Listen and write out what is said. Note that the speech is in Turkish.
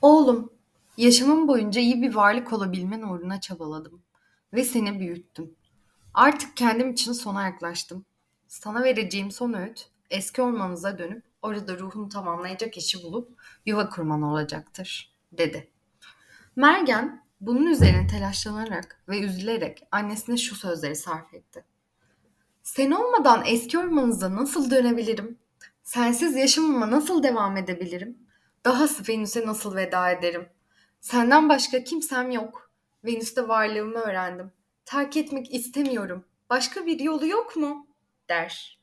Oğlum, yaşamım boyunca iyi bir varlık olabilmen uğruna çabaladım ve seni büyüttüm. Artık kendim için sona yaklaştım. Sana vereceğim son öğüt, eski ormanımıza dönüp orada ruhunu tamamlayacak eşi bulup yuva kurman olacaktır, dedi. Mergen bunun üzerine telaşlanarak ve üzülerek annesine şu sözleri sarf etti. Sen olmadan eski ormanınıza nasıl dönebilirim? Sensiz yaşamıma nasıl devam edebilirim? Dahası Venüs'e nasıl veda ederim? Senden başka kimsem yok. Venüs'te varlığımı öğrendim. Terk etmek istemiyorum. Başka bir yolu yok mu? Der.